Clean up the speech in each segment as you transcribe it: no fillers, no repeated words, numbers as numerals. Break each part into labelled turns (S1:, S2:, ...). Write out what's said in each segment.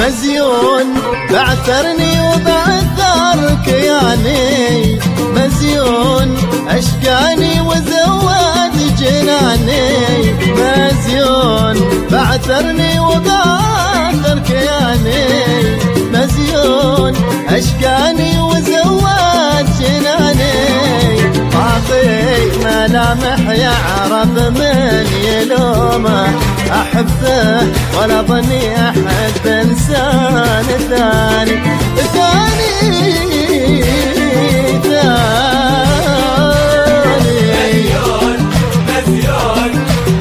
S1: مزيون بعثرني وبعثر كياني، مزيون أشقاني وزود جناني، مزيون بعثرني وبعثر كياني، مزيون أشقاني وزود جناني، طاغي ملامح يعرف من يلومه، أحبه ولا ظني أحب إنسان ثاني ثاني ثاني.
S2: مزيون مزيون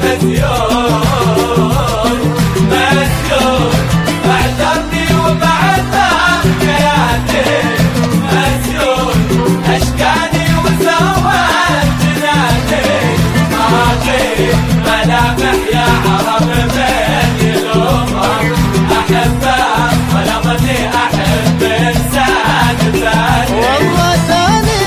S2: مزيون مزيون بعثرني وبعثر كياني، مزيون أشقاني وزود جناني، طاغي ملامح يعرف من يلومه، أحبه ولا ظني أحب إنسان ثاني.
S1: والله ثاني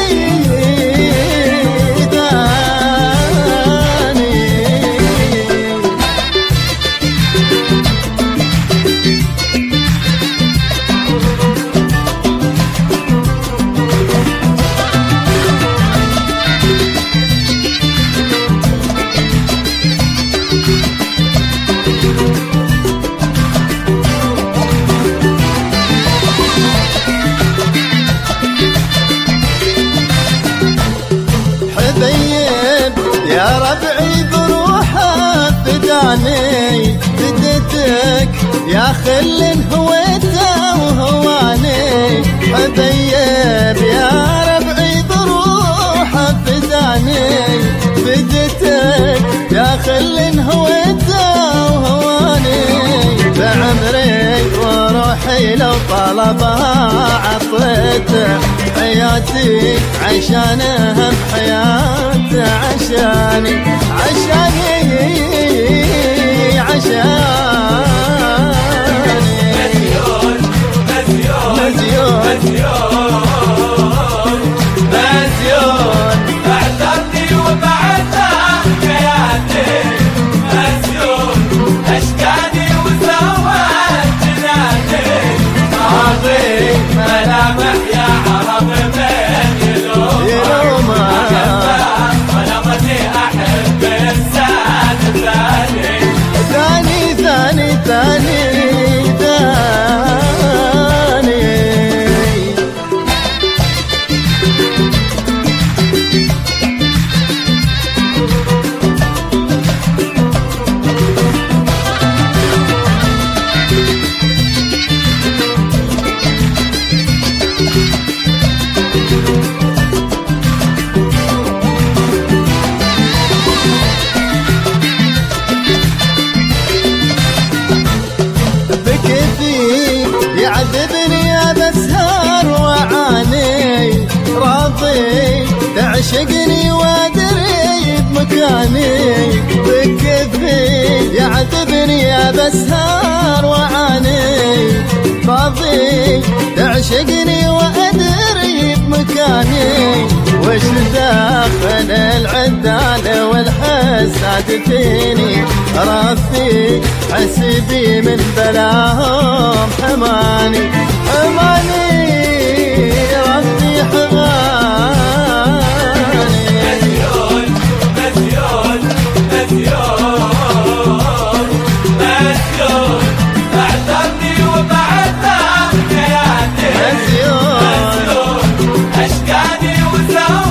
S1: يا ربعي بروحه فداني، فدتك يا خل هويته وهواني، حبيب يا ربعي بروحه فداني، فدتك يا خل هويته وهواني، بعمري وروحي لو طلبها عطيته، حياتي عشانها بحياته عشاني عشاني عشاني.
S2: مزيون مزيون
S1: مزيون
S2: مزيون مزيون بعثرني وبعثر كياني، مزيون أشقاني وزود جناني، طاغي ملامح يعرف من يلومه، ولا ظني أحب إنسان ثاني
S1: ثاني ثاني ثاني ثاني. يعذبني بسهر وعاني، راضي تعشقني وادري بمكاني، بكفي يعذبني بسهر وعاني، راضي تعشقني وادري بمكاني، وش داخل العدال والحساد فيني، ربي حسبي من بلاهم حماني حماني ربي حماني.
S2: مزيون مزيون مزيون مزيون بعثرني وبعثر كياني،
S1: مزيون
S2: أشقاني وزود